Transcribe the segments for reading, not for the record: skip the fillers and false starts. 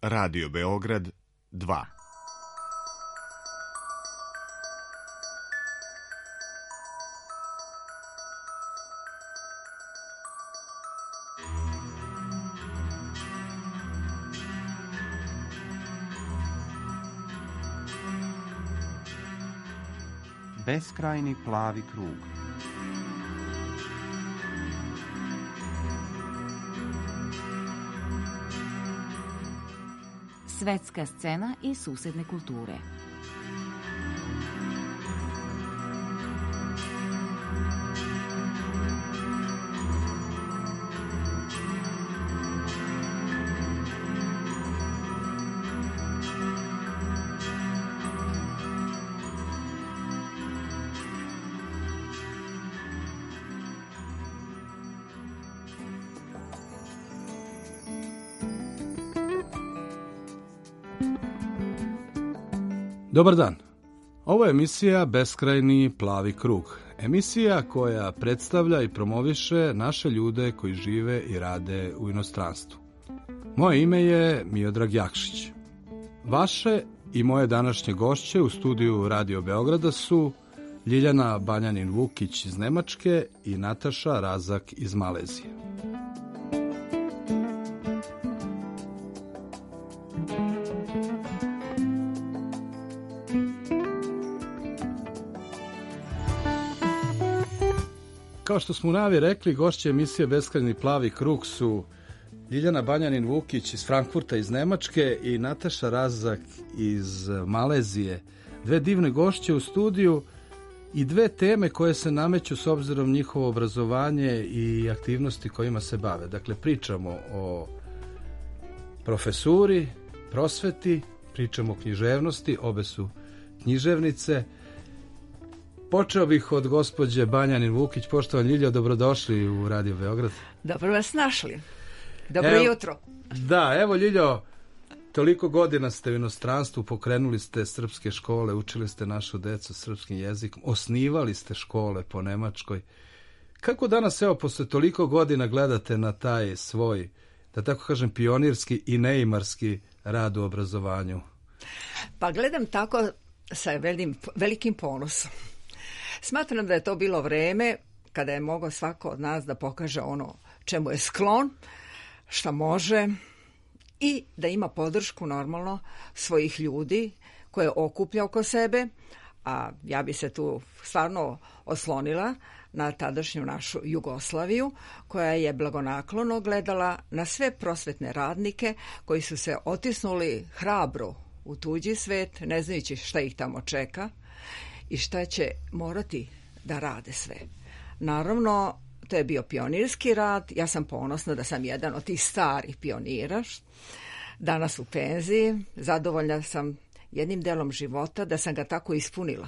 Radio Beograd 2. Beskrajni plavi krug. Svetska scena i susedne kulture. Dobar dan. Ovo je emisija Beskrajni plavi krug. Emisija koja predstavlja i promoviše naše ljude koji žive i rade u inostranstvu. Moje ime je Miodrag Jakšić. Vaše i moje današnje gošće u studiju Radio Beograda su Ljiljana Banjanin-Vukić iz Nemačke i Nataša Razak iz Malezije. Kao što smo u najavi rekli, gošće emisije Beskrajni plavi krug su Ljiljana Banjanin-Vukić iz Frankfurta iz Nemačke i Nataša Razak iz Malezije. Dve divne gošće u studiju i dve teme koje se nameću s obzirom njihovo obrazovanje i aktivnosti kojima se bave. Dakle, pričamo o profesuri, prosveti, pričamo o književnosti, obe su književnice. Počeo bih od gospođe Banjanin-Vukić. Poštovana Ljiljo, dobrodošli u Radio Beograd. Dobro vas našli. Dobro jutro. Da, evo Ljiljo, toliko godina ste u inostranstvu, pokrenuli ste srpske škole, učili ste našu decu srpskim jezikom, osnivali ste škole po Nemačkoj. Kako danas, evo, posle toliko godina gledate na taj svoj, da tako kažem, pionirski i neimarski rad u obrazovanju? Pa gledam tako sa velikim ponosom. Smatram da je to bilo vreme kada je mogao svako od nas da pokaže ono čemu je sklon, šta može i da ima podršku normalno svojih ljudi koje okuplja oko sebe, a ja bi se tu stvarno oslonila na tadašnju našu Jugoslaviju koja je blagonaklono gledala na sve prosvetne radnike koji su se otisnuli hrabro u tuđi svet, ne znajući šta ih tamo čeka i šta će morati da rade sve. Naravno, to je bio pionirski rad. Ja sam ponosna da sam jedan od tih starih pionira. Danas u penziji. Zadovoljna sam jednim delom života da sam ga tako ispunila.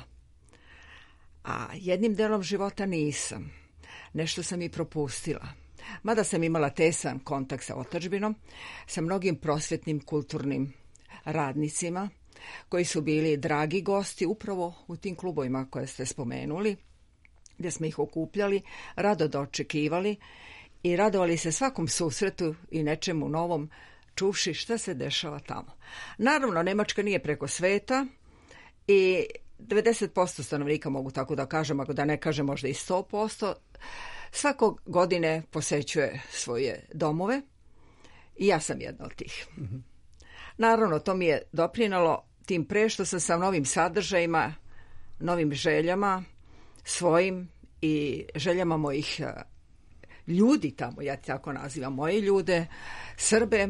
A jednim delom života nisam. Nešto sam i propustila. Mada sam imala tesan kontakt sa otadžbinom, sa mnogim prosvetnim kulturnim radnicima koji su bili dragi gosti upravo u tim klubovima koje ste spomenuli, gdje smo ih okupljali, rado dočekivali i radovali se svakom susretu i nečemu novom, čuvši šta se dešava tamo. Naravno, Nemačka nije preko sveta i 90% stanovnika, mogu tako da kažem, ako da ne kažem možda i 100%, svakog godine posećuje svoje domove i ja sam jedna od tih. Naravno, to mi je doprinalo tim pre što sam sa novim sadržajima, novim željama, svojim i željama mojih ljudi tamo, ja tako nazivam moje ljude, Srbe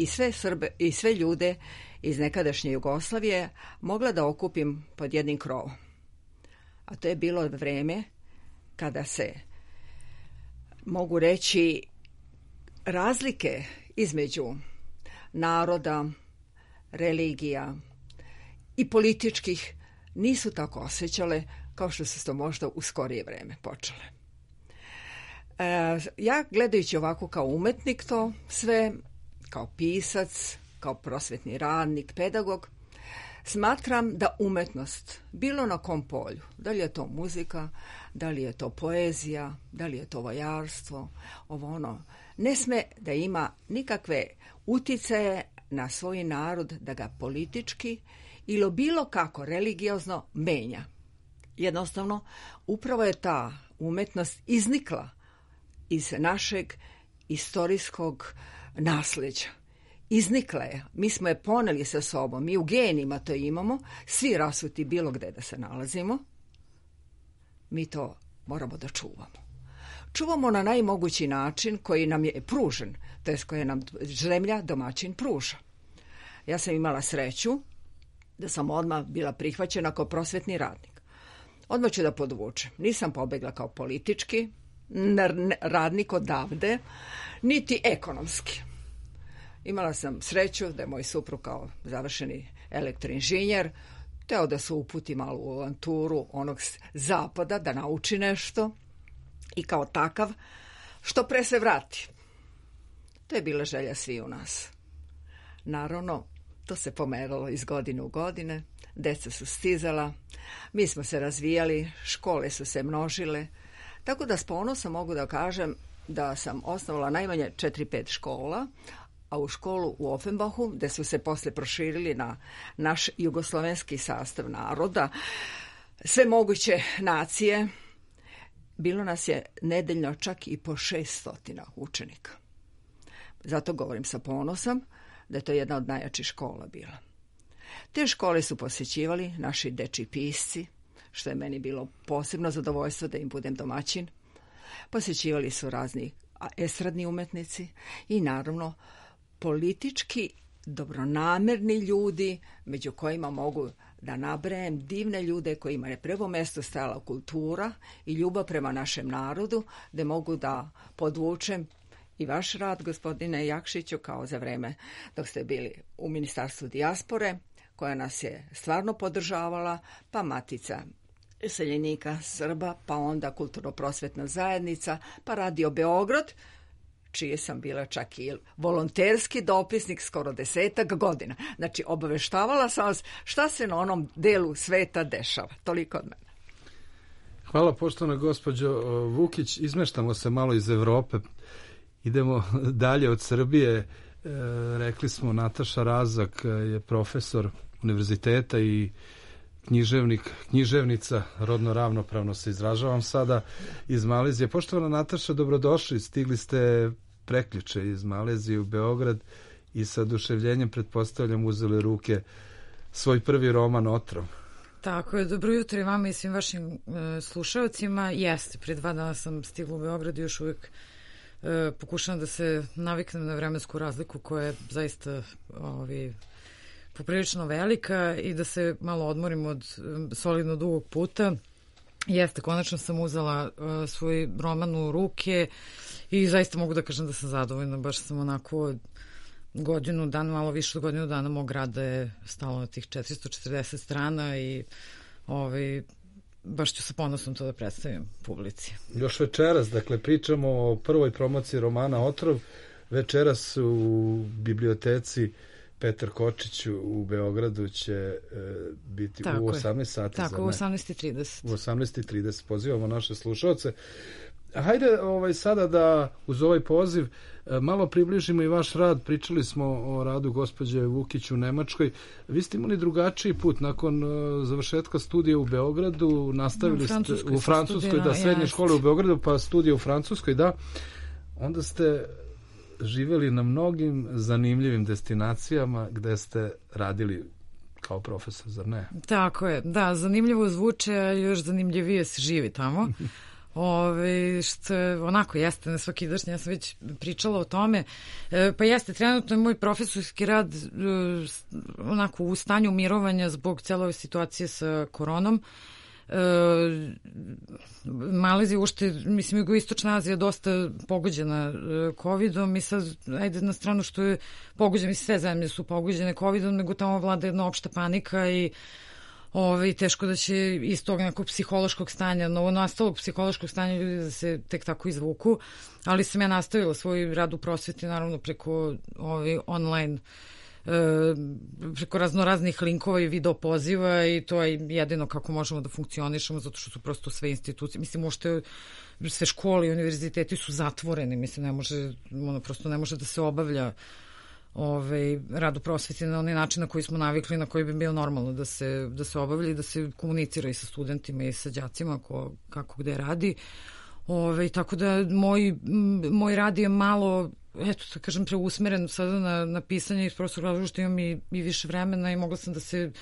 i sve ljude iz nekadašnje Jugoslavije mogla da okupim pod jednim krovom. A to je bilo vreme kada se, mogu reći, razlike između naroda, religija i političkih nisu tako osjećale kao što su to možda u skorije vreme počele. Ja gledajući ovako kao umetnik to sve, kao pisac, kao prosvetni radnik, pedagog, smatram da umetnost, bilo na kom polju, da li je to muzika, da li je to poezija, da li je to vajarstvo, ovo ono, ne sme da ima nikakve uticaje na svoj narod da ga politički ili bilo kako religiozno menja. Jednostavno, upravo je ta umetnost iznikla iz našeg istorijskog nasleđa. Iznikla je, mi smo je poneli sa sobom, mi u genima to imamo, svi rasuti bilo gde da se nalazimo, mi to moramo da čuvamo. Čuvamo na najmogući način koji nam je pružen, to je koje nam zemlja domaćin pruža. Ja sam imala sreću da sam odmah bila prihvaćena kao prosvetni radnik. Odmah ću da podvučem. Nisam pobegla kao politički radnik odavde, niti ekonomski. Imala sam sreću da je moj suprug kao završeni elektroinženjer teo da se uputi malo u avanturu onog zapada, da nauči nešto i kao takav što pre se vrati. To je bila želja svi u nas. Naravno, to se pomeralo iz godine u godine, deca su stizala, mi smo se razvijali, škole su se množile, tako da s ponosom mogu da kažem da sam osnovala najmanje 4-5 škola, a u školu u Offenbachu, gde su se posle proširili na naš jugoslovenski sastav naroda, sve moguće nacije, bilo nas je nedeljno čak i po 600 učenika. Zato govorim sa ponosom da je to jedna od najjačih škola bila. Te škole su posjećivali naši dečji pisci, što je meni bilo posebno zadovoljstvo da im budem domaćin. Posjećivali su razni estradni umetnici i naravno politički dobronamerni ljudi, među kojima mogu da nabrajem divne ljude kojima je prvo mesto stajala kultura i ljubav prema našem narodu, da mogu da podvučem i vaš rad, gospodine Jakšiću, kao za vreme dok ste bili u Ministarstvu dijaspore, koja nas je stvarno podržavala, pa Matica seljenika Srba, pa onda Kulturno-prosvetna zajednica, pa Radio Beograd, čije sam bila čak i volonterski dopisnik skoro 10 godina. Znači, obaveštavala sam vas šta se na onom delu sveta dešava. Toliko od mene. Hvala, poštovana gospođo Vukić. Izmeštamo se malo iz Evrope. Idemo dalje od Srbije. Rekli smo, Nataša Razak je profesor univerziteta i književnica, rodno ravnopravno se izražavam sada, iz Malezije. Poštovana Nataša, dobrodošli. Stigli ste prekjuče iz Malezije u Beograd i sa oduševljenjem, pretpostavljam, uzeli ruke svoj prvi roman Otrov. Tako je, dobro jutro i vama i svim vašim slušalcima. Jeste, prije 2 dana sam stigla u Beograd i još uvijek pokušavam da se naviknem na vremensku razliku koja je zaista poprilično velika i da se malo odmorim od solidno dugog puta. Jeste, konačno sam uzela svoj roman u ruke i zaista mogu da kažem da sam zadovoljna. Baš sam onako godinu dana, malo više od godinu dana mog rada je stalo na tih 440 strana i baš ću sa ponosom to da predstavim publici. Još večeras, dakle, pričamo o prvoj promociji romana Otrov. Večeras u biblioteci Petar Kočić u Beogradu će biti u 18 sati. Tako, u 18:30. U 18:30 pozivamo naše slušalce. Hajde sada da uz ovaj poziv malo približimo i vaš rad. Pričali smo o radu gospođe Vukić u Nemačkoj. Vi ste imali drugačiji put. Nakon završetka studija u Beogradu nastavili ste u Francuskoj, da, srednje škole u Beogradu, pa studije u Francuskoj, da. Onda ste živjeli na mnogim zanimljivim destinacijama gde ste radili kao profesor, zar ne? Tako je, da, zanimljivo zvuče, a još zanimljivije se živi tamo. Što onako jeste na svakidašnje, ja sam već pričala o tome, pa jeste, trenutno je moj profesorski rad onako u stanju mirovanja zbog cele ove situacije sa koronom. Malezija uopšte, mislim, jugoistočna Azija dosta pogođena covidom i sad, ajde na stranu što je pogođena, mislim, sve zemlje su pogođene covidom, nego tamo vlada jedna opšta panika i teško da će iz tog nekog psihološkog stanja, novonastalog psihološkog stanja ljudi da se tek tako izvuku, ali sam ja nastavila svoj rad u prosveti, naravno preko online, preko raznoraznih linkova i video poziva i to je jedino kako možemo da funkcionišemo, zato što su prosto sve institucije, mislim, možete sve škole i univerziteti su zatvoreni, mislim, prosto ne može da se obavlja rad u prosveti na onaj način na koji smo navikli, na koji bi bio normalno da se obavlja i da se komunicira i sa studentima i sa đacima kako gde radi. Tako da moj rad je malo, eto, da kažem, preusmeren sada na pisanje iz prostog razloga što imam i više vremena i mogla sam da se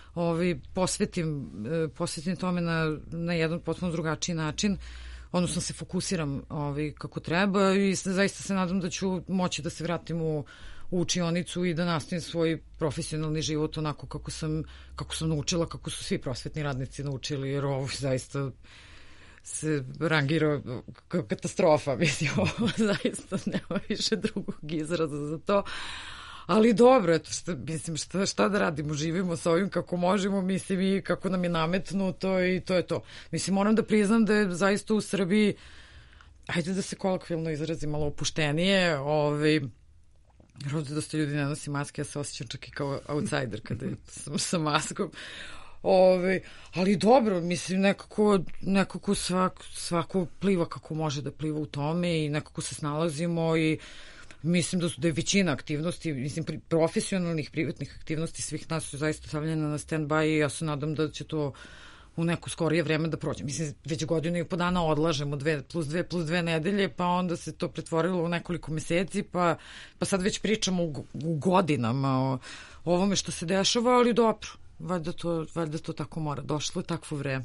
posvetim tome na jedan potpuno drugačiji način, odnosno se fokusiram kako treba i zaista se nadam da ću moći da se vratim u učionicu i da nastavim svoj profesionalni život onako kako sam naučila, kako su svi prosvetni radnici naučili, jer ovo zaista se rangira kao katastrofa, mislim, ovo zaista nema više drugog izraza za to. Ali dobro, eto, šta da radimo, živimo sa ovim kako možemo, mislim, i kako nam je nametnuto i to je to. Mislim, moram da priznam da je zaista u Srbiji, ajde da se kolokvijalno izrazim, malo opuštenije, jer ovde dosta ljudi ne nosi maske, ja se osjećam čak i kao outsider kada sam sa maskom. Ali dobro, mislim, nekako svako pliva kako može da pliva u tome i nekako se snalazimo i mislim da je većina aktivnosti, mislim, profesionalnih, privatnih aktivnosti svih nas su zaista stavljene na stand-by i ja se nadam da će to u neko skorije vreme da prođe. Mislim, već 1.5 godine odlažemo 2+2+2 nedelje, pa onda se to pretvorilo u nekoliko meseci, pa sad već pričamo u godinama o ovome što se dešava, ali dobro, valjda to tako mora. Došlo je takvo vreme.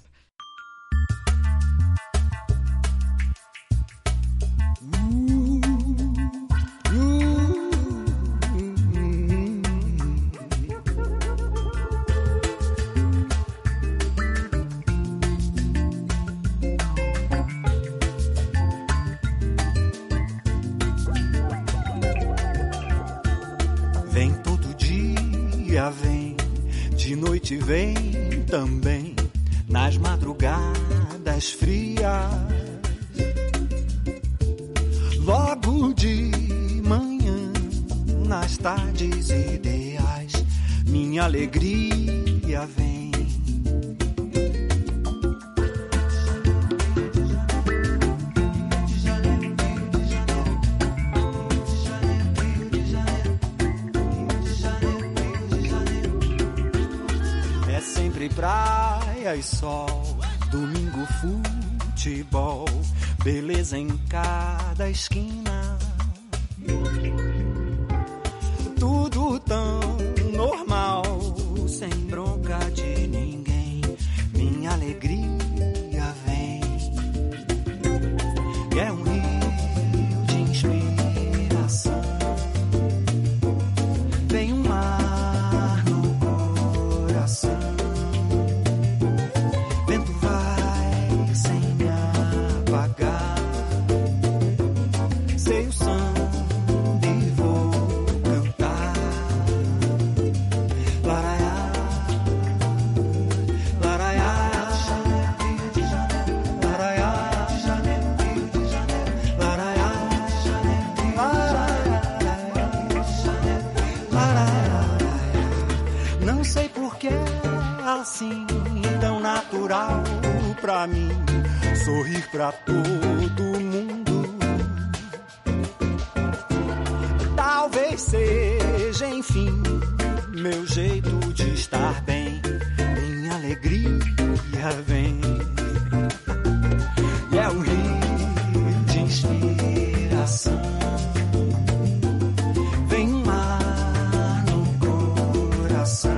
Vem, de noite vem também, nas madrugadas frias. Logo de manhã, nas tardes ideais, minha alegria vem. Praia e sol, domingo futebol, beleza em cada esquina. Tudo tão normal, sem bronca de ninguém. Minha alegria vem. É rio de inspiração. Vem mar no coração. Assim tão natural pra mim sorrir pra todo mundo. Talvez seja, enfim, meu jeito de estar bem. Minha alegria vem. E é o rio de inspiração. Vem mar no coração.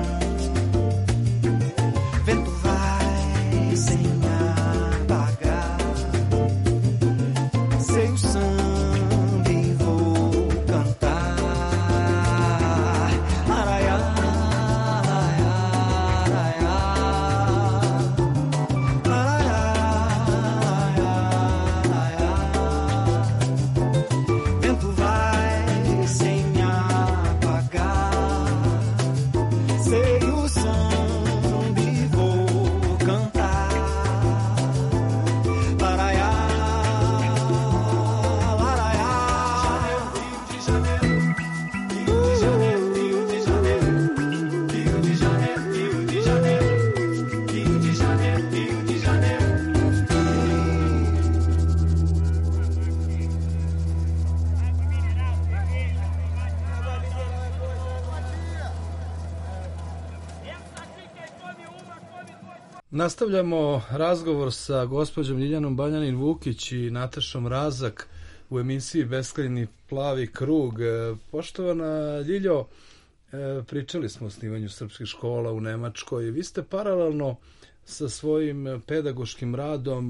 Nastavljamo razgovor sa gospođom Ljiljanom Banjanin-Vukić i Natašom Razak u emisiji Beskrajni plavi krug. Poštovana Ljiljo, pričali smo o osnivanju srpskih škola u Nemačkoj. Vi ste paralelno sa svojim pedagoškim radom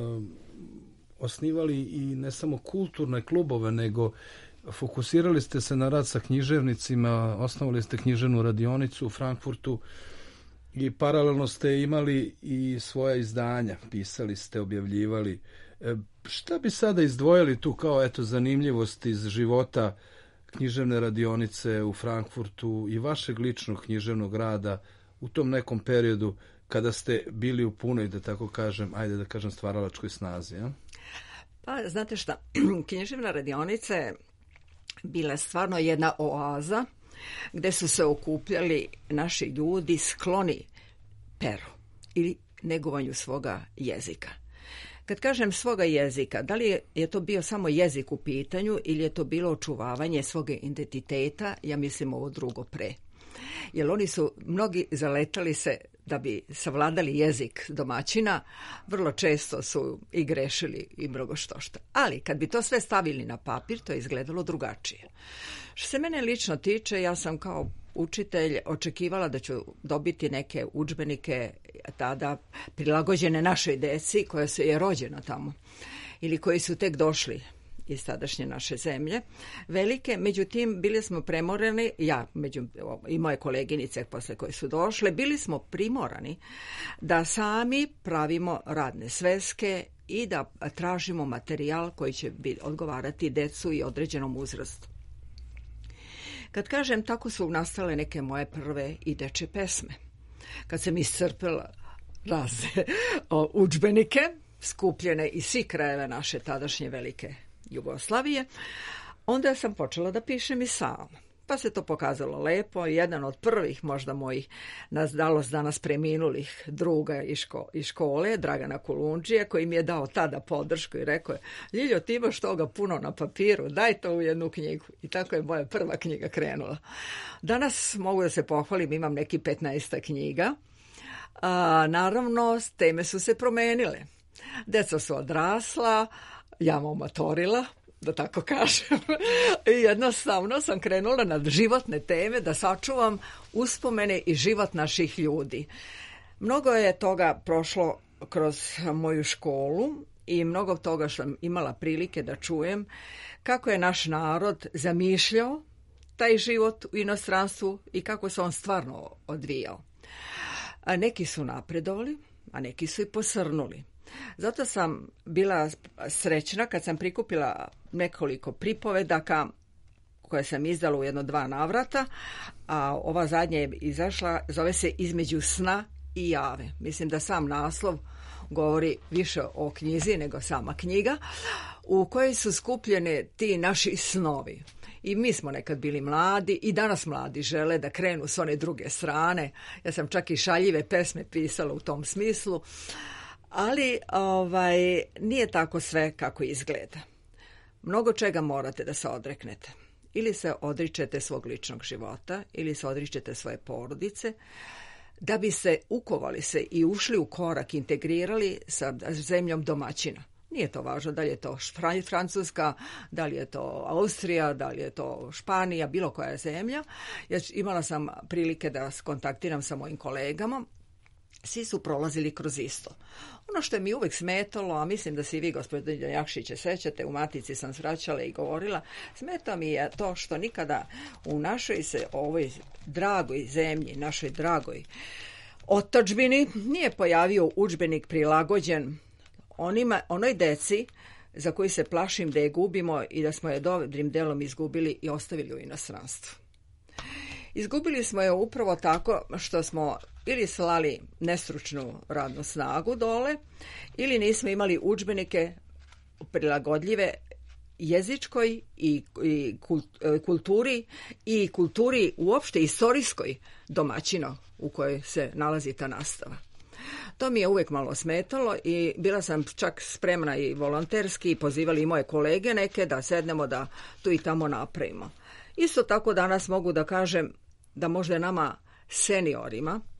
osnivali i ne samo kulturne klubove, nego fokusirali ste se na rad sa književnicima, osnovali ste književnu radionicu u Frankfurtu i paralelno ste imali i svoja izdanja, pisali ste, objavljivali. Šta bi sada izdvojili tu kao zanimljivost iz života književne radionice u Frankfurtu i vašeg ličnog književnog rada u tom nekom periodu kada ste bili u punoj, da tako kažem, stvaralačkoj snazi? Ja? Pa, znate šta, književna radionica je bila stvarno jedna oaza gde su se okupljali naši ljudi skloni peru ili negovanju svoga jezika. Kad kažem svoga jezika, da li je to bio samo jezik u pitanju ili je to bilo očuvavanje svoga identiteta, ja mislim ovo drugo pre. Jer oni su mnogi zaletali se da bi savladali jezik domaćina, vrlo često su i grešili i mnogo štošta. Ali kad bi to sve stavili na papir, to je izgledalo drugačije. Što se mene lično tiče, ja sam kao učitelj očekivala da ću dobiti neke udžbenike tada prilagođene našoj deci koja su je rođena tamo ili koji su tek došli iz tadašnje naše zemlje, velike, međutim bili smo premoreni, ja i moje koleginice posle koje su došle, bili smo primorani da sami pravimo radne sveske i da tražimo materijal koji će odgovarati decu i određenom uzrastu. Kad kažem, tako su nastale neke moje prve i dečje pesme. Kad sam iscrpila razne udžbenike, skupljene iz svih krajeva naše tadašnje velike Jugoslavije, onda sam počela da pišem i sama. Pa se to pokazalo lepo. Jedan od prvih možda mojih danas preminulih druga iz škole, Dragana Kulundžija, koji mi je dao tada podršku i rekao je: Ljiljo, ti imaš toga puno na papiru, daj to u jednu knjigu. I tako je moja prva knjiga krenula. Danas mogu da se pohvalim, imam neki 15 knjiga. Naravno, teme su se promenile. Deca su odrasla, ja motorila, da tako kažem. I jednostavno sam krenula na životne teme da sačuvam uspomene i život naših ljudi. Mnogo je toga prošlo kroz moju školu i mnogo toga što sam imala prilike da čujem kako je naš narod zamišljao taj život u inostranstvu i kako se on stvarno odvijao. A neki su napredovali, a neki su i posrnuli. Zato sam bila srećna kad sam prikupila nekoliko pripovedaka koje sam izdala u 1-2 navrata, a ova zadnja je izašla, zove se Između sna i jave. Mislim da sam naslov govori više o knjizi nego sama knjiga, u kojoj su skupljene ti naši snovi. I mi smo nekad bili mladi i danas mladi žele da krenu s one druge strane. Ja sam čak i šaljive pesme pisala u tom smislu. Ali nije tako sve kako izgleda. Mnogo čega morate da se odreknete. Ili se odričete svog ličnog života, ili se odričete svoje porodice, da bi se ukovali se i ušli u korak, integrirali sa zemljom domaćina. Nije to važno da li je to Francuska, da li je to Austrija, da li je to Španija, bilo koja zemlja. Ja imala sam prilike da kontaktiram sa mojim kolegama. Svi su prolazili kroz isto. Ono što je mi uvek smetalo, a mislim da se i vi, gospodine Jakšiće, sećate, u Matici sam svraćala i govorila, smeta mi je to što nikada u našoj se ovoj dragoj zemlji, našoj dragoj otadžbini nije pojavio udžbenik prilagođen onoj deci za koju se plašim da je gubimo i da smo je dobrim delom izgubili i ostavili u inostranstvu. Izgubili smo je upravo tako što smo ili slali nestručnu radnu snagu dole, ili nismo imali udžbenike prilagodljive jezičkoj i kulturi uopšte istorijskoj domaćino u kojoj se nalazi ta nastava. To mi je uvek malo smetalo i bila sam čak spremna i volonterski i pozivali i moje kolege neke da sednemo da tu i tamo napravimo. Isto tako danas mogu da kažem da možda nama seniorima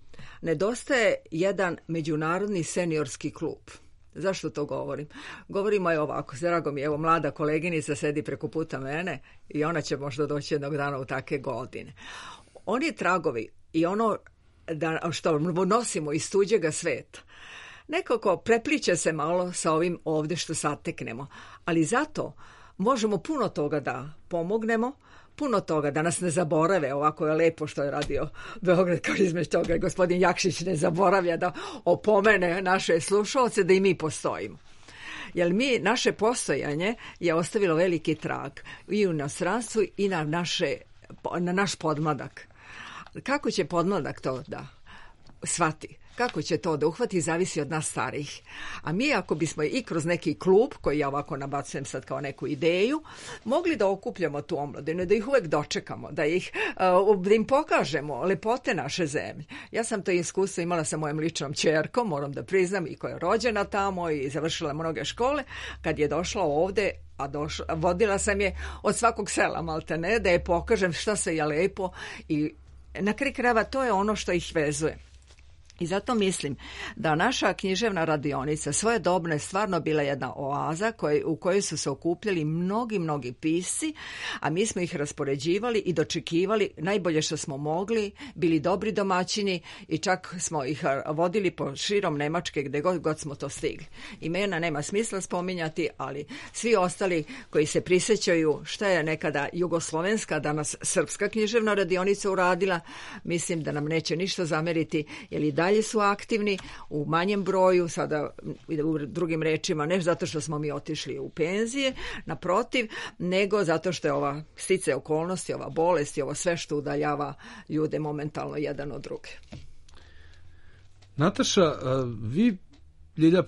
nedostaje jedan međunarodni seniorski klub. Zašto to govorim? Govorimo je ovako, drago mi je, evo mlada koleginica sedi preko puta mene i ona će možda doći jednog dana u take godine. Oni tragovi i ono što nosimo iz tuđega sveta, nekako prepliče se malo sa ovim ovdje što sateknemo, ali zato možemo puno toga da pomognemo, puno toga da nas ne zaborave, ovako je lepo što je radio Beograd, kao između toga gospodin Jakšić ne zaboravlja da opomene naše slušalce da i mi postojimo. Jer naše postojanje je ostavilo veliki trag i u inostranstvu i na naš podmladak. Kako će podmladak to da shvati? Kako će to da uhvati, zavisi od nas starih. A mi ako bismo i kroz neki klub, koji ja ovako nabacujem sad kao neku ideju, mogli da okupljamo tu omladinu, da ih uvek dočekamo, da im pokažemo lepote naše zemlje. Ja sam to iskustvo imala sa mojom ličnom ćerkom, moram da priznam, i koja je rođena tamo i završila mnoge škole, kad je došla ovde, vodila sam je od svakog sela maltene, da je pokažem šta se je lepo i na kraju krajeva to je ono što ih vezuje. I zato mislim da naša književna radionica svojedobno je stvarno bila jedna oaza u kojoj su se okupljali mnogi pisci, a mi smo ih raspoređivali i dočekivali najbolje što smo mogli, bili dobri domaćini i čak smo ih vodili po širom Nemačke gde god smo to stigli. Imena nema smisla spominjati, ali svi ostali koji se prisjećaju šta je nekada jugoslovenska, danas srpska književna radionica uradila, mislim da nam neće ništa zameriti, jer i dalje su aktivni u manjem broju, sada u drugim rečima, ne zato što smo mi otišli u penzije, naprotiv, nego zato što je ova stice okolnosti, ova bolest i ovo sve što udaljava ljude momentalno jedan od druge. Nataša, vi, Ljilja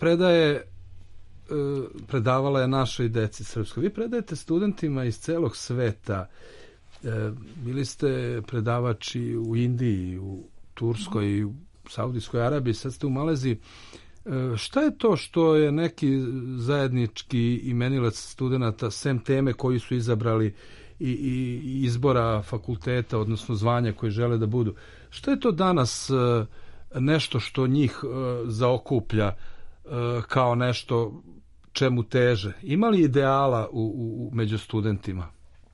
predavala je našoj deci srpskoj. Vi predajete studentima iz celog sveta. Bili ste predavači u Indiji, u Turskoj, u Saudijskoj Arabiji, sad ste u Maleziji. Šta je to što je neki zajednički imenilac studenta, sem teme koji su izabrali i izbora fakulteta, odnosno zvanja koje žele da budu? Šta je to danas nešto što njih zaokuplja kao nešto čemu teže? Ima li ideala među studentima?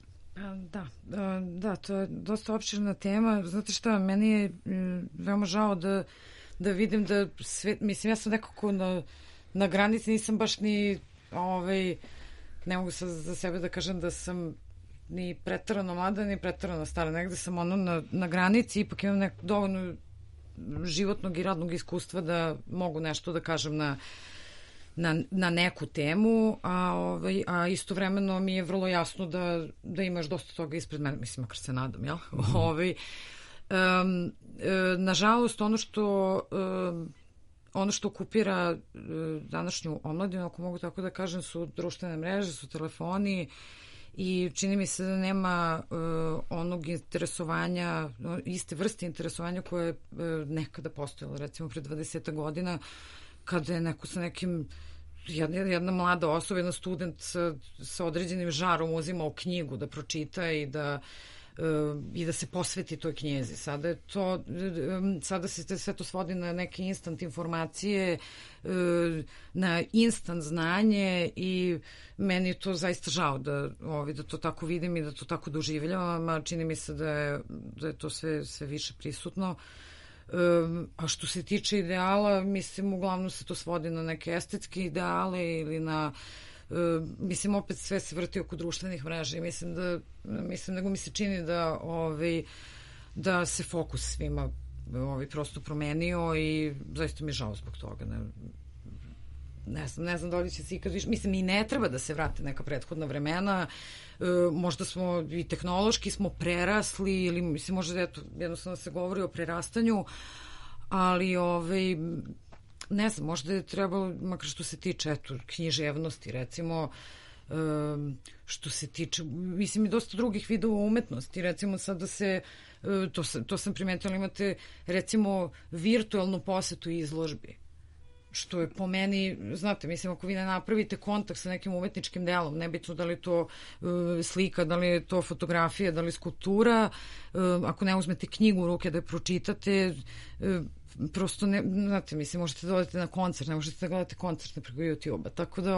Da, to je dosta opširna tema. Znate šta, meni je veoma žao da vidim da sve, mislim, ja sam nekako na granici, nisam baš ni ne mogu za sebe da kažem da sam ni preterano mlada, ni preterano stara, negde sam na granici, ipak imam dovoljno životnog i radnog iskustva da mogu nešto da kažem na neku temu, a istovremeno mi je vrlo jasno da imaš dosta toga ispred mene, mislim, makar se nadam, jel? Nažalost, ono što okupira današnju omladinu, ako mogu tako da kažem, su društvene mreže, su telefoni i čini mi se da nema onog interesovanja, iste vrste interesovanja koje je nekada postojalo, recimo pre 20 godina, kada je neko sa nekim, jedna mlada osoba, jedan student sa određenim žarom uzimao knjigu da pročita i da se posveti toj knjezi. Sada se sve to svodi na neke instant informacije, na instant znanje i meni je to zaista žao da to tako vidim i da to tako doživljavam, a čini mi se da je to sve više prisutno. A što se tiče ideala, mislim, uglavnom se to svodi na neke estetske ideale ili mislim, opet sve se vrti oko društvenih mreža i nego mi se čini da se fokus svima prosto promenio i zaista mi je žao zbog toga. Ne znam da li će se ikad više, mislim, i ne treba da se vrate neka prethodna vremena, možda smo i tehnološki smo prerasli ili mislim, možda jednostavno se govori o prerastanju, ali ne znam, možda je trebalo, makar što se tiče književnosti, recimo, što se tiče, mislim, i dosta drugih vidova umetnosti, recimo sad da se, to sam primetila, imate recimo virtualnu posetu izložbi, što je po meni, znate, mislim, ako vi ne napravite kontakt sa nekim umetničkim delom, nebitno da li to slika, da li je to fotografija, da li skulptura, ako ne uzmete knjigu u ruke da je pročitate, prosto ne, znate, mislim, možete da odete na koncert, ne možete da gledate koncerte preko YouTube-a, tako da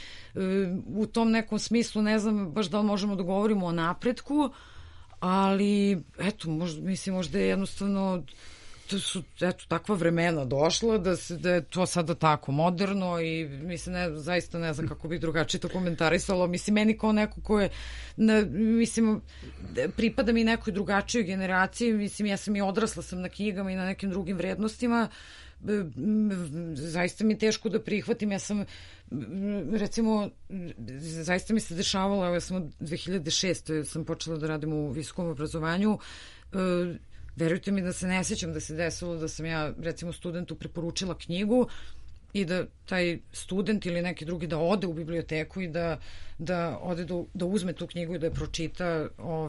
u tom nekom smislu ne znam baš da li možemo da govorimo o napretku, ali eto, možda je jednostavno to su takva vremena došla da je to sada tako moderno i mislim, zaista ne znam kako bi drugačije to komentarisalo. Mislim, meni kao neko ko je, mislim, pripada mi nekoj drugačijoj generaciji, mislim, ja sam i odrasla sam na knjigama i na nekim drugim vrednostima, zaista mi je teško da prihvatim. Ja sam, recimo, zaista mi se dešavalo, ja sam od 2006. sam počela da radim u visokom obrazovanju, verujte mi da se ne sjećam da se desilo da sam ja, recimo, studentu preporučila knjigu i da taj student ili neki drugi da ode u biblioteku i da ode da uzme tu knjigu i da je pročita.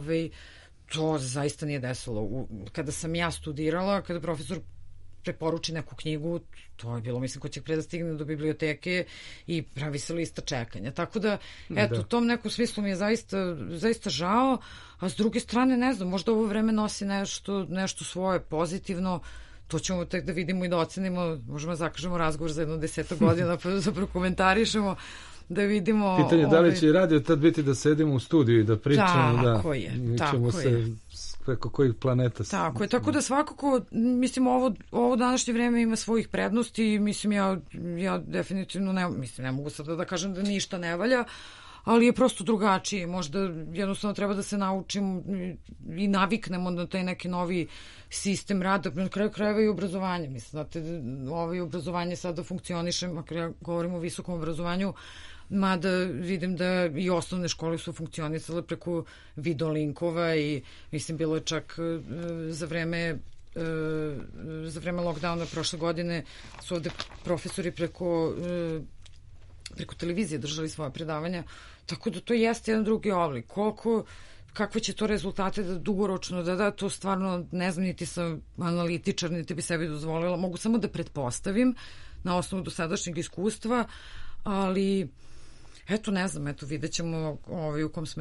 To zaista nije desilo. Kada sam ja studirala, kada profesor preporuči neku knjigu, to je bilo, mislim, ko će pre da stigne do biblioteke i pravi se lista čekanja. Tako da, eto, u tom nekom smislu mi je zaista žao, a s druge strane, ne znam, možda ovo vreme nosi nešto svoje pozitivno, to ćemo tek da vidimo i da ocenimo, možemo da zakažemo razgovor za jedno 10 godina, pa da prokomentarišemo, da vidimo... Pitanje da li će i radio tad biti da sedimo u studiju i da pričamo, tako je. Preko kojih planeta se... Tako je, tako da svakako, mislim, ovo današnje vreme ima svojih prednosti i mislim, ja definitivno ne mogu sad da kažem da ništa ne valja, ali je prosto drugačije. Možda jednostavno treba da se naučimo i naviknemo na taj neki novi sistem rada, na kraju krajeva i obrazovanje. Mislim, znate, obrazovanje sada funkcioniše, ako ja govorim o visokom obrazovanju, mada vidim da i osnovne škole su funkcionisale preko videolinkova i mislim bilo je čak za vreme lockdowna prošle godine su ovde profesori preko televizije držali svoje predavanja, tako da to jeste jedan drugi oblik. Kakve će to rezultate da dugoročno da, to stvarno ne znam, niti sam analitičar, niti bi sebi dozvolila, mogu samo da pretpostavim na osnovu dosadašnjeg iskustva, ali eto, ne znam, vidjet ćemo u kom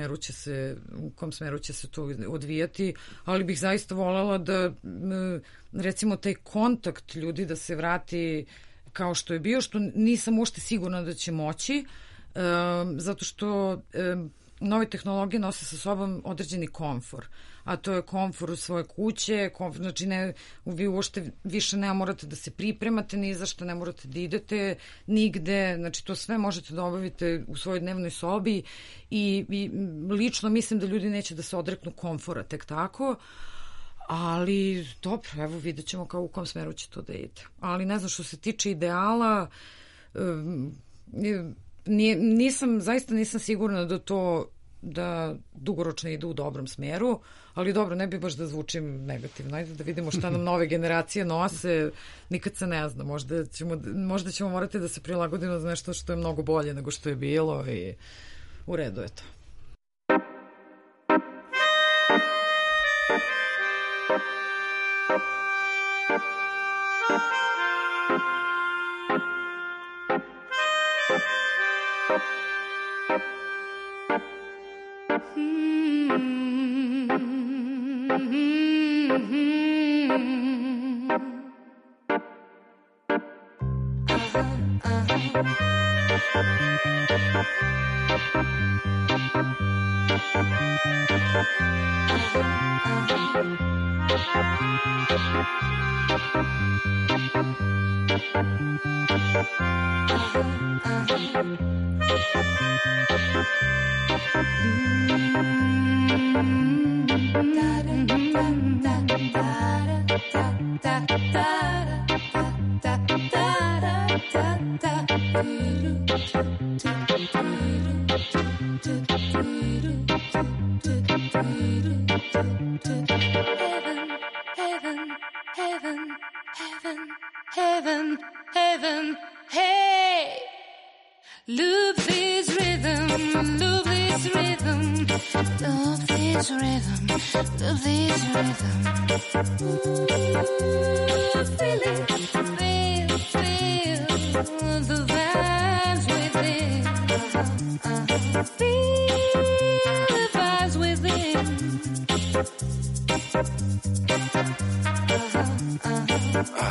smeru će se to odvijati, ali bih zaista voljela da, recimo, taj kontakt ljudi da se vrati kao što je bio, što nisam uopšte sigurna da će moći, zato što nove tehnologije nose sa sobom određeni komfor, a to je komfor u svoje kuće, znači vi uopšte više ne morate da se pripremate ni za što, ne morate da idete nigde, znači to sve možete da obavite u svojoj dnevnoj sobi i lično mislim da ljudi neće da se odreknu komfora tek tako, ali dobro, evo vidjet ćemo kao u kom smeru će to da ide. Ali ne znam, što se tiče ideala, zaista nisam sigurna da dugoročno ide u dobrom smeru, ali dobro, ne bi baš da zvučim negativno. Ajde da vidimo šta nam nove generacije nose, nikad se ne zna. Možda ćemo morati da se prilagodimo za nešto što je mnogo bolje nego što je bilo i u redu je to.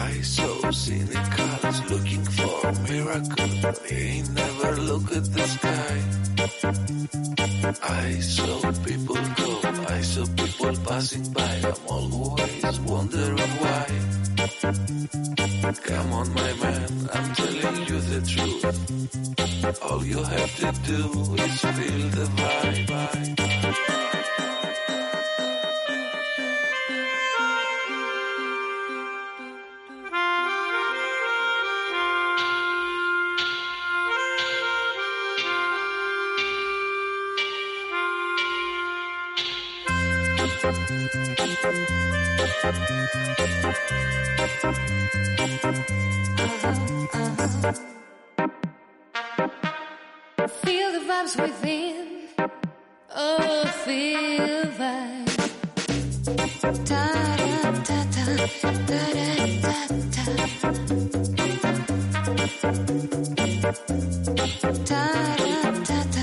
Eyes so cynical, looking for a miracle. They never look at the sky. I saw people come, I saw people passing by. I'm always wondering why. Come on, my man, I'm telling you the truth. All you have to do is feel the vibe. Feel the vibes within. Oh, feel the vibes. Ta-da-ta-ta, ta-da-ta-ta. Ta-da-ta-ta,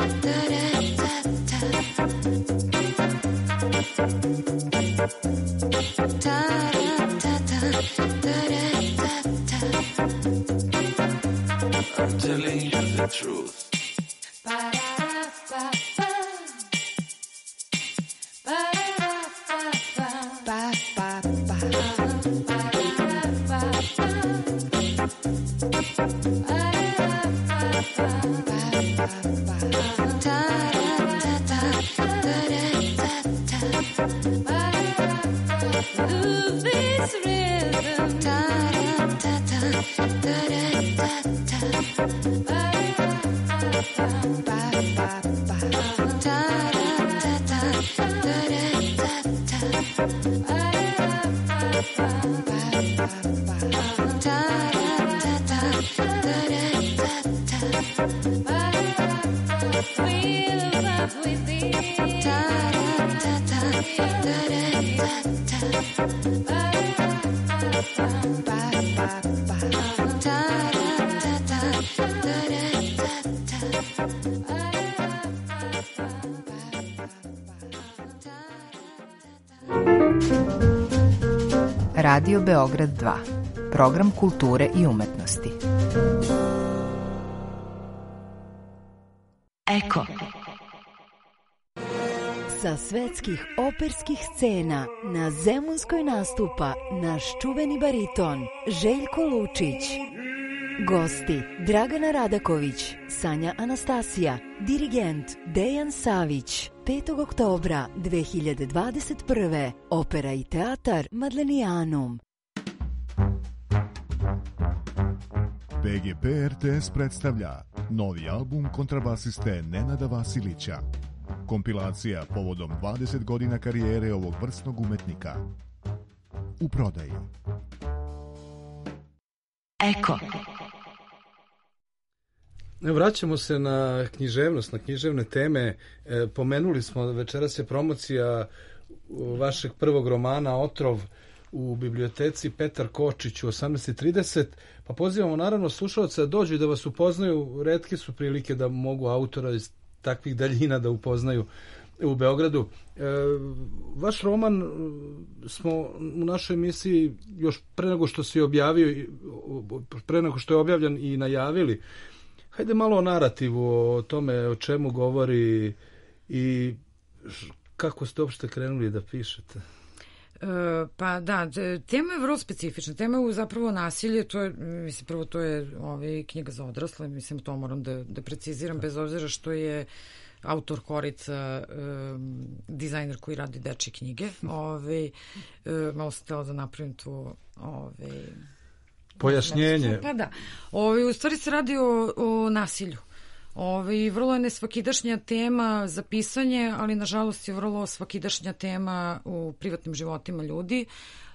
ta-da-ta-ta. I'm telling you the truth. Radio Beograd 2. Program kulture i umetnosti. Eko. Sa svetskih operskih scena na Zemunskoj nastupa naš čuveni bariton Željko Lučić. Gosti Dragana Radaković, Sanja Anastasija, dirigent Dejan Savić. 5. oktobra 2021. Opera i teatar Madlenijanum. PGP RTS predstavlja novi album kontrabasiste Nenada Vasilića. Kompilacija povodom 20 godina karijere ovog vrsnog umetnika. U prodaji. Eko. Vraćamo se na književnost, na književne teme. Pomenuli smo, večeras je promocija vašeg prvog romana Otrov u biblioteci Petar Kočić u 18:30, pa pozivamo naravno slušalce da dođu i da vas upoznaju. Retke su prilike da mogu autora iz takvih daljina da upoznaju u Beogradu. Vaš roman smo u našoj emisiji još pre nego što se objavio, pre nego što je objavljen i najavili. Hajde malo o narativu, o tome o čemu govori i kako ste uopšte krenuli da pišete. Pa da, tema je vrlo specifična. Tema je zapravo nasilje, to je, mislim, prvo to je knjiga za odrasle, mislim, to moram da preciziram, bez obzira što je autor Korica, dizajner koji radi dečje knjige. Malo sam htjela da napravim tu pojašnjenje. Pa da. U stvari se radi o nasilju. Vrlo je nesvakidašnja tema za pisanje, ali nažalost je vrlo svakidašnja tema u privatnim životima ljudi.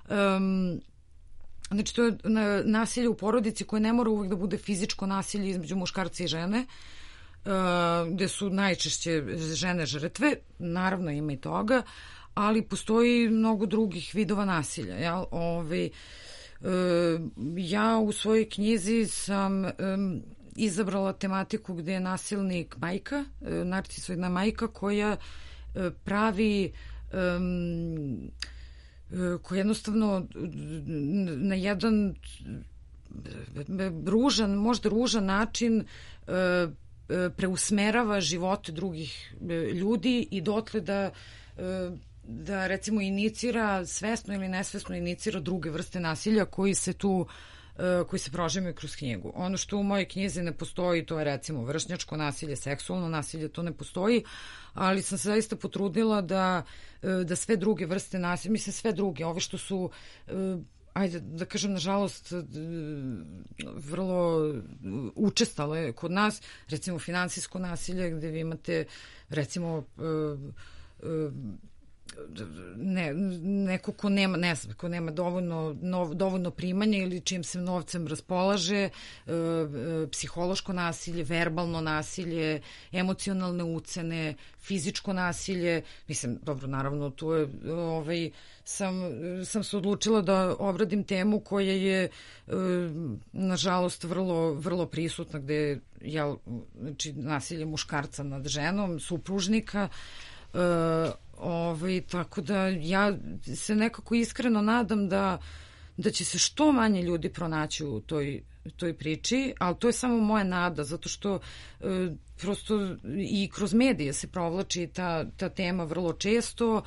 Znači, to je nasilje u porodici koje ne mora uvek da bude fizičko nasilje između muškarca i žene, gde su najčešće žene žrtve, naravno ima i toga, ali postoji mnogo drugih vidova nasilja. Ja u svojoj knjizi sam izabrala tematiku gde je nasilnik majka, narcisoidna majka koja pravi koji jednostavno na jedan možda ružan način preusmerava živote drugih ljudi i dotle da recimo inicira, svesno ili nesvesno inicira druge vrste nasilja koji se prožimaju kroz knjigu. Ono što u mojoj knjizi ne postoji, to je recimo vršnjačko nasilje, seksualno nasilje, to ne postoji, ali sam se zaista potrudila da sve druge vrste nasilja, mislim sve druge, ove što su ajde da kažem nažalost vrlo učestale kod nas, recimo finansijsko nasilje gde vi imate recimo neko ko nema, ne znam, ko nema dovoljno primanja ili čim se novcem raspolaže, psihološko nasilje, verbalno nasilje, emocionalne ucene, fizičko nasilje. Mislim, dobro, naravno, tu je, sam se odlučila da obradim temu koja je, nažalost, vrlo, vrlo prisutna, gde je znači, nasilje muškarca nad ženom, supružnika, tako da ja se nekako iskreno nadam da će se što manje ljudi pronaći u toj priči, ali to je samo moja nada, zato što prosto i kroz medije se provlači ta tema vrlo često.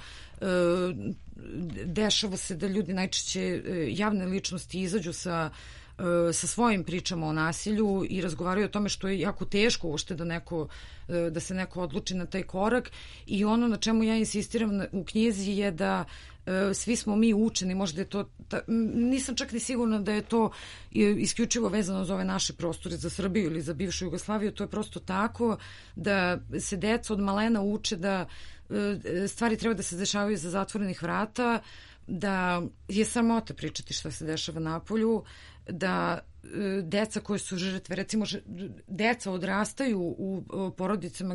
Dešava se da ljudi najčešće javne ličnosti izađu sa svojim pričama o nasilju i razgovaraju o tome što je jako teško uopšte da se neko odluči na taj korak, i ono na čemu ja insistiram u knjizi je da svi smo mi učeni, možda je to, nisam čak ni sigurna da je to isključivo vezano za ove naše prostore, za Srbiju ili za bivšu Jugoslaviju, to je prosto tako da se deca od malena uče da stvari treba da se dešavaju iza zatvorenih vrata, da je sramota pričati šta se dešava napolju, da deca koje su žrtve, recimo deca odrastaju u porodicama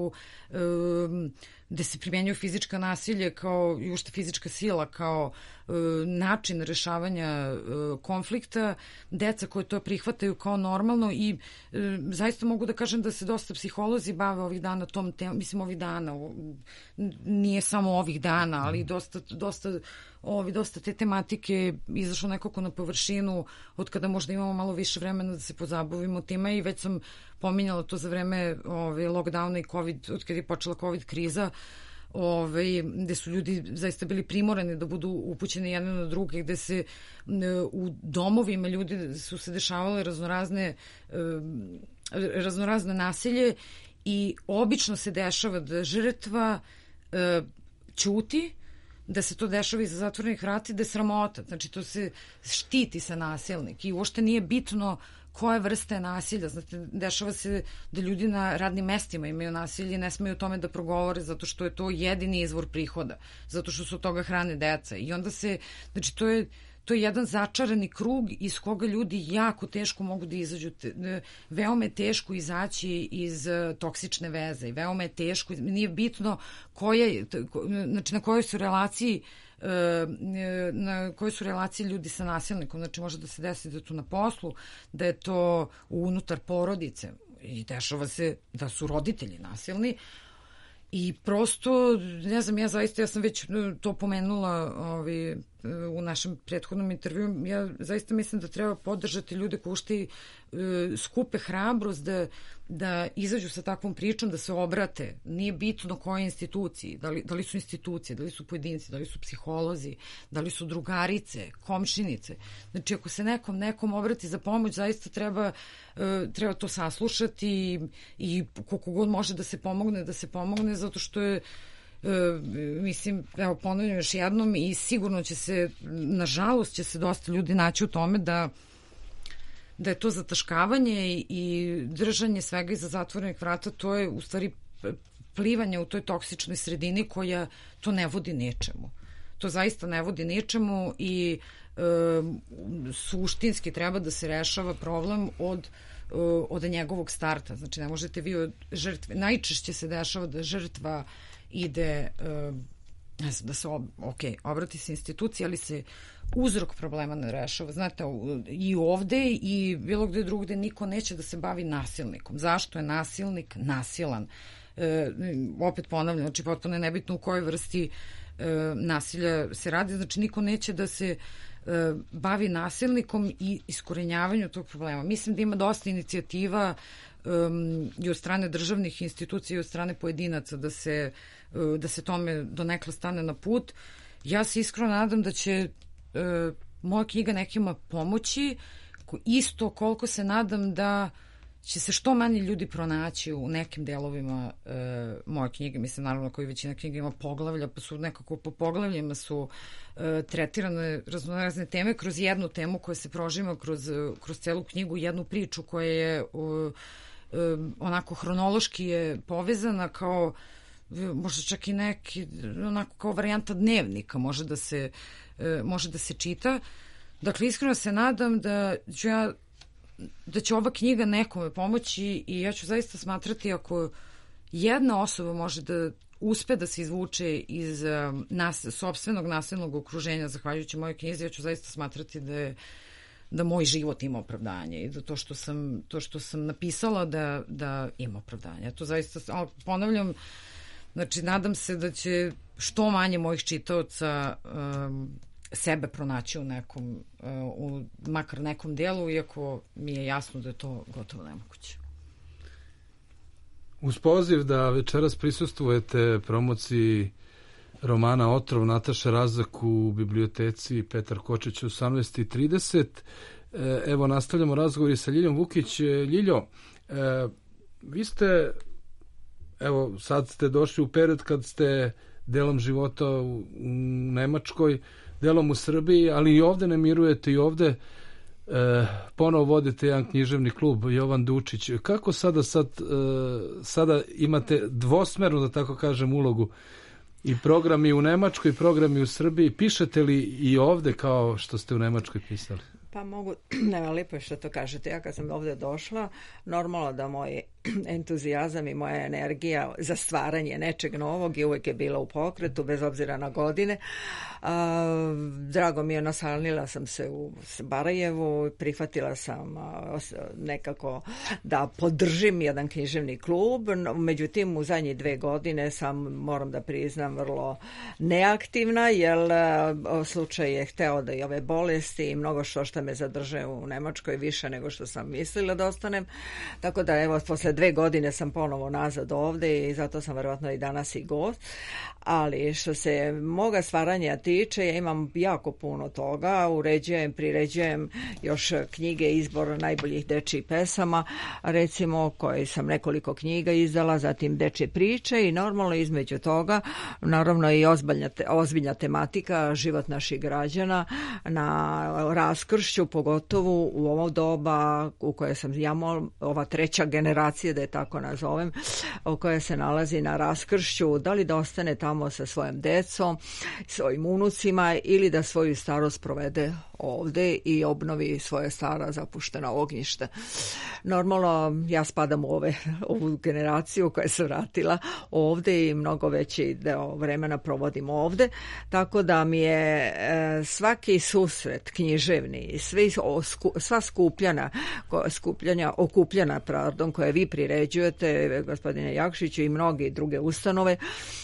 gde se primjenjuje fizičko nasilje kao i uopšte fizička sila kao način rešavanja konflikta, deca koje to prihvataju kao normalno, i zaista mogu da kažem da se dosta psiholozi bave ovih dana tom temom, mislim ovih dana, nije samo ovih dana, ali dosta te tematike izašlo nekako na površinu od kada možda imamo malo više vremena da se pozabavimo time, i već sam pominjala to za vreme lockdowna i COVID, od kada je počela COVID kriza, gde su ljudi zaista bili primorani da budu upućeni jedne na druge, gde se u domovima ljudi su se dešavale raznorazne nasilje, i obično se dešava da žrtva ćuti, da se to dešava iza zatvorenih vrata, da je sramota. Znači, to se štiti sa nasilnik i uopšte nije bitno koje vrste nasilja. Znači, dešava se da ljudi na radnim mestima imaju nasilje i ne smeju o tome da progovore zato što je to jedini izvor prihoda, zato što su od toga hrane deca. I onda se, znači, to je jedan začarani krug iz koga ljudi jako teško mogu da izađu. Veoma je teško izaći iz toksične veze i veoma je teško, nije bitno znači na kojoj su relaciji ljudi sa nasilnikom. Znači može da se desi da je to na poslu, da je to unutar porodice, i dešava se da su roditelji nasilni. I prosto, ne znam, ja sam već to pomenula u našem prethodnom intervju, ja zaista mislim da treba podržati ljude koji skupe hrabrost da izađu sa takvom pričom, da se obrate. Nije bitno koje instituciji, da li su institucije, da li su pojedinci, da li su psiholozi, da li su drugarice, komšinice. Znači, ako se nekom obrati za pomoć, zaista treba to saslušati i koliko god može da se pomogne, zato što je, mislim, evo ponavljam još jednom, i sigurno nažalost će se dosta ljudi naći u tome da je to zataškavanje i držanje svega iza zatvorenih vrata, to je u stvari plivanje u toj toksičnoj sredini koja to ne vodi ničemu. To zaista ne vodi ničemu i suštinski treba da se rešava problem od njegovog starta. Znači, ne možete vi od žrtve, najčešće se dešava da žrtva ide, ne znam, da se obrati se instituciji, ali se uzrok problema ne rešava. Znate, i ovde i bilo gde drugde niko neće da se bavi nasilnikom. Zašto je nasilnik nasilan? Opet ponavljam, znači potpuno je nebitno u kojoj vrsti nasilja se radi, znači niko neće da se bavi nasilnikom i iskorenjavanju tog problema. Mislim da ima dosta inicijativa i od strane državnih institucija i od strane pojedinaca da se tome donekle stane na put. Ja se iskreno nadam da će moja knjiga nekima pomoći, isto koliko se nadam da će se što manje ljudi pronaći u nekim delovima moje knjige. Mislim, naravno, koji većina knjiga ima poglavlja, pa su nekako po poglavljima su tretirane raznorazne teme kroz jednu temu koja se prožima kroz celu knjigu, jednu priču koja je onako hronološki je povezana kao možda čak i neki onako kao varijanta dnevnika može da se čita. Dakle, iskreno se nadam da će ova knjiga nekome pomoći i ja ću zaista smatrati ako jedna osoba može da uspe da se izvuče iz sopstvenog nasilnog okruženja zahvaljujući mojoj knjizi, ja ću zaista smatrati da moj život ima opravdanje i da to što sam napisala da ima opravdanje. To zaista, ponavljam, znači nadam se da će što manje mojih čitaoca sebe pronaći u makar nekom delu, iako mi je jasno da je to gotovo nemoguće. Uz poziv da večeras prisustvujete promociji romana Otrov Nataše Razak u biblioteci Petar Kočić u 18:30. Evo, nastavljamo razgovor i sa Ljiljom Vukić. Ljiljo, vi ste, evo, sad ste došli u period kad ste delom života u Nemačkoj, delom u Srbiji, ali i ovde ne mirujete i ovde ponovo vodite jedan književni klub Jovan Dučić. Kako sada imate dvosmernu, da tako kažem, ulogu i programi u Nemačkoj i programi u Srbiji? Pišete li i ovde kao što ste u Nemačkoj pisali? Pa mogu, nema lijepo što to kažete. Ja kad sam ovdje došla, normalno da moj entuzijazam i moja energija za stvaranje nečeg novog i uvijek je bila u pokretu, bez obzira na godine. Drago mi je, nastanila sam se u Barajevu, prihvatila sam nekako da podržim jedan književni klub, međutim u zadnje 2 godine sam, moram da priznam, vrlo neaktivna, jer slučaj je hteo da i ove bolesti i mnogo što me zadrže u Nemačkoj više nego što sam mislila da ostanem, tako da evo posle 2 godine sam ponovo nazad ovde i zato sam verovatno i danas i gost. Ali što se moga stvaranja tiče, ja imam jako puno toga, uređujem, priređujem još knjige, izbor najboljih dečjih pesama, recimo koje sam nekoliko knjiga izdala, zatim dečje priče i normalno između toga naravno i ozbiljna tematika, život naših građana na raskršću, pogotovo u ovo doba u koje sam ova 3. generacija, da je tako nazovem, u kojoj se nalazi na raskršću, da li da ostane tamo sa svojim decom, svojim unucima ili da svoju starost provede ovde i obnovi svoje stara zapuštena ognjišta. Normalno, ja spadam u ovu generaciju koja se vratila ovde i mnogo veći deo vremena provodim ovde, tako da mi je svaki susret književni, sva okupljanja koje vi priređujete, gospodine Jakšiću, i mnogi druge ustanove,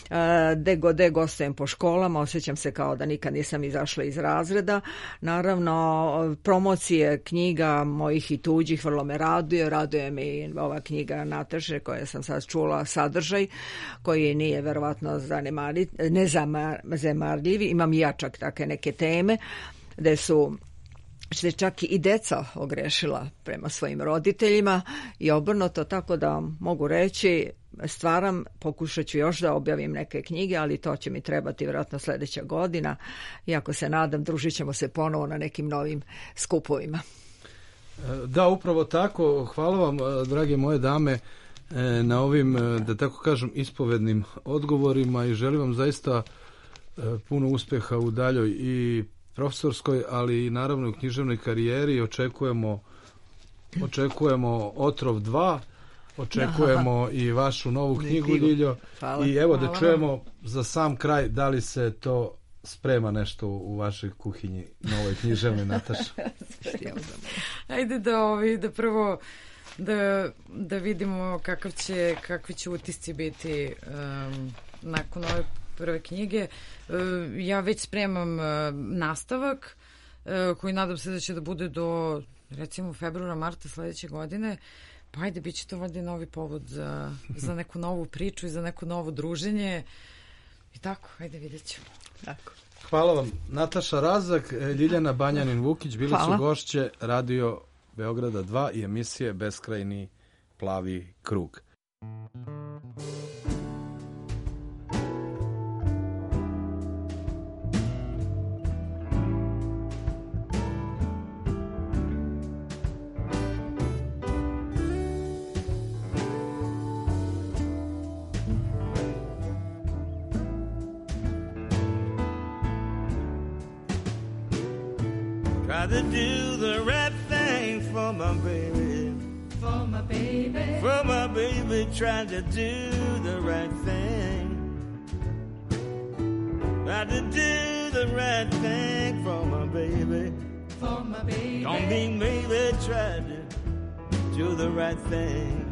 gde gostujem po školama, osjećam se kao da nikad nisam izašla iz razreda. Naravno, promocije knjiga mojih i tuđih vrlo me raduje mi ova knjiga Nataše koja sam sad čula, sadržaj koji nije verovatno nezanemarljiv. Imam ja čak take neke teme gde su se čak i deca ogrešila prema svojim roditeljima i obrnuto, tako da mogu reći stvaram, pokušat ću još da objavim neke knjige, ali to će mi trebati vjerojatno sljedeća godina. Iako se nadam, družit ćemo se ponovo na nekim novim skupovima. Da, upravo tako. Hvala vam, drage moje dame, na ovim, da tako kažem, ispovednim odgovorima i želim vam zaista puno uspeha u daljoj i profesorskoj, ali i naravno u književnoj karijeri. Očekujemo Otrov 2, očekujemo i vašu novu knjigu, Ljiljo. I evo da čujemo za sam kraj da li se to sprema nešto u vašoj kuhinji novoj književnoj, Nataša. Ajde da prvo da vidimo kakvi će utisci biti nakon ove prve knjige. Ja već spremam nastavak koji nadam se da će da bude do recimo februara, marta sledeće godine. Pa ajde, bit će to valjda novi povod za neku novu priču i za neko novo druženje. I tako, ajde, vidjet ćemo. Tako. Hvala vam. Nataša Razak, Ljiljana Banjanin-Vukić bili su gošće Radio Beograda 2 i emisije Beskrajni plavi krug. Try to do the right thing for my baby. For my baby. For my baby, try to do the right thing. Try to do the right thing for my baby. For my baby. Don't be maybe, try to do the right thing.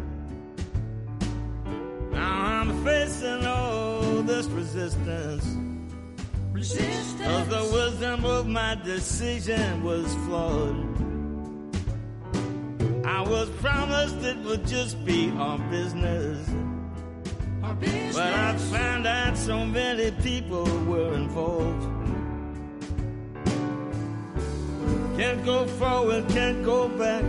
Now I'm facing all this resistance. Cause the wisdom of my decision was flawed. I was promised it would just be our business. But I found out so many people were involved. Can't go forward, can't go back.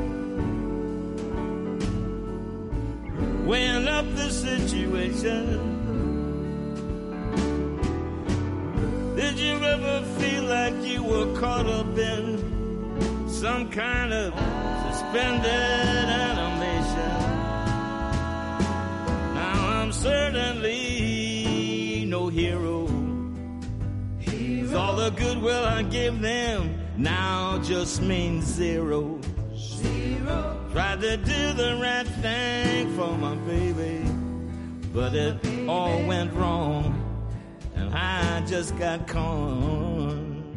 Weighing up the situation. Did you ever feel like you were caught up in some kind of suspended animation? Now I'm certainly no hero. All the goodwill I give them now just means zero. Tried to do the right thing for my baby, but it all went wrong. And I just got caught.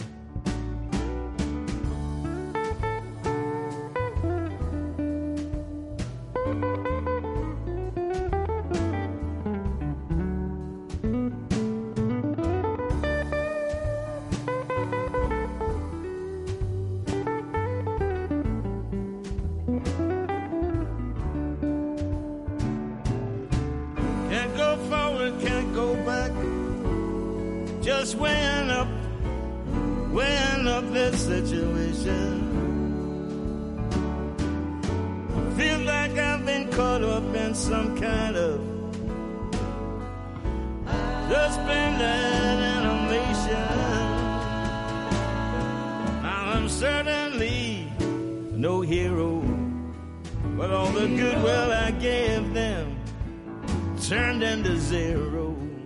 Can't go forward, can't go back. Just weighing up this situation. Feel like I've been caught up in some kind of suspended animation. Now I'm certainly no hero, but all the goodwill I gave them turned into zero.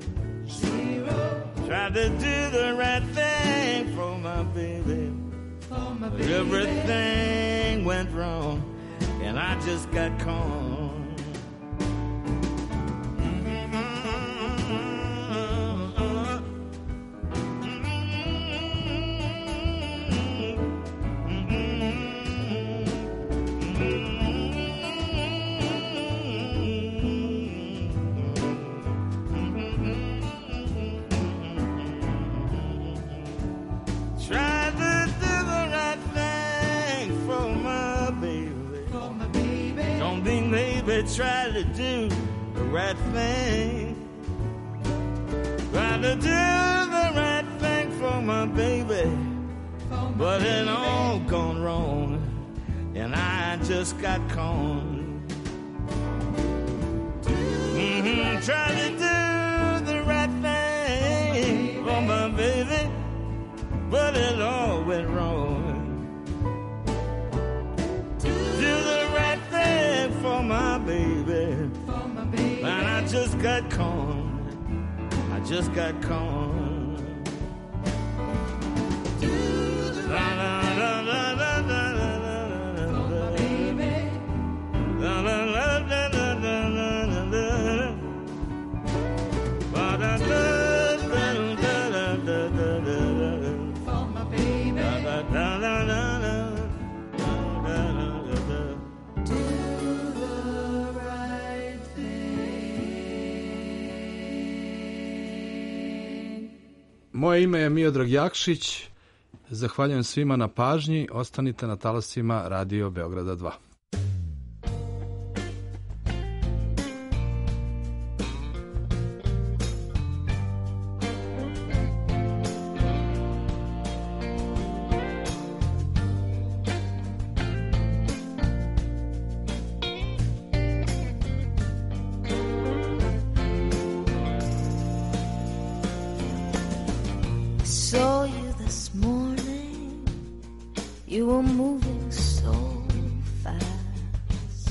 Tried to do the right thing for my baby. But everything went wrong, and I just got caught. Try to do the right thing. Try to do the right thing for my baby, but it all gone wrong, and I just got caught. Try to do the right thing for my baby, but it all went wrong. For my baby, and I just got caught. I just got caught. La la la la la la la la, baby. La la la la la la la la. La la la la la la la. For my baby. La la la la la. Moje ime je Miodrag Jakšić. Zahvaljujem svima na pažnji. Ostanite na talasima Radio Beograda 2. Saw you this morning. You were moving so fast.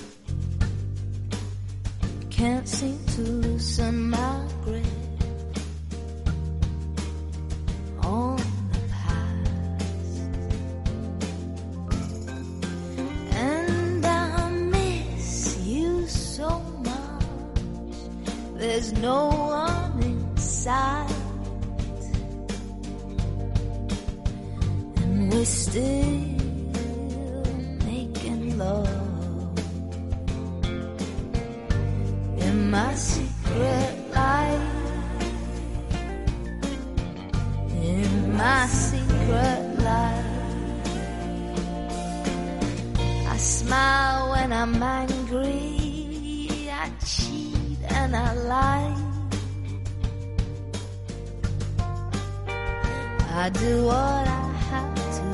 Can't seem to loosen my grip on the past. And I miss you so much. There's no one inside. We're still making love in my secret life, in my secret life. I smile when I'm angry, I cheat and I lie. I do what I have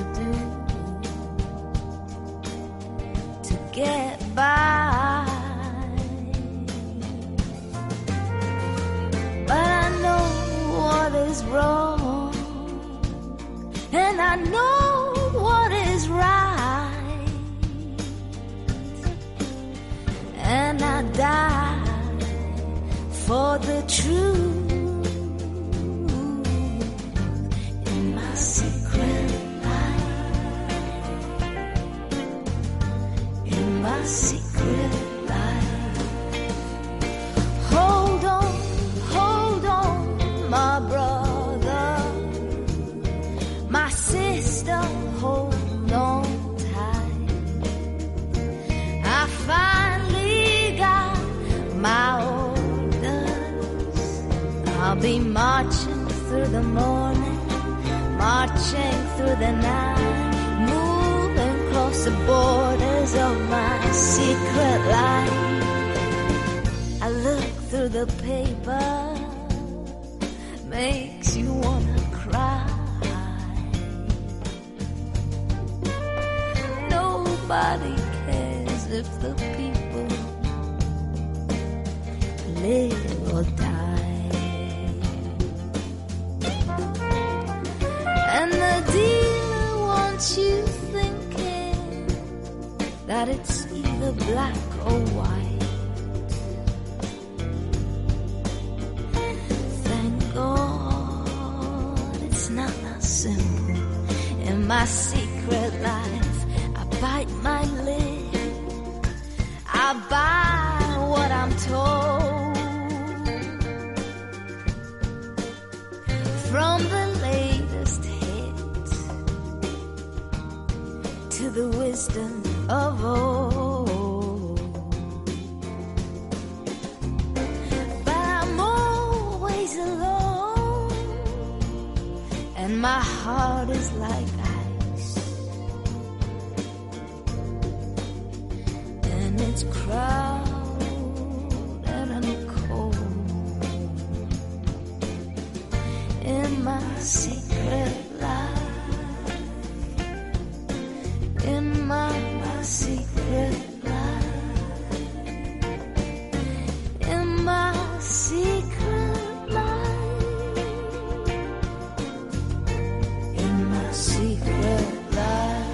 to get by, but I know what is wrong, and I know what is right, and I die for the truth. In my secret my secret life. Hold on, my brother, my sister, hold on tight. I finally got my orders. I'll be marching through the morning, marching through the night, across the borders of my secret life. I look through the paper, makes you wanna cry. Nobody cares if the people live or die. And the dealer wants you that it's either black or white. Thank God it's not that simple. In my secret life, I bite my lip, I buy what I'm told from the latest hit to the wisdom of old. But I'm always alone, and my heart is like ice, and it's crowded and cold. In my secret life, in my secret life, in my secret life, in my secret life.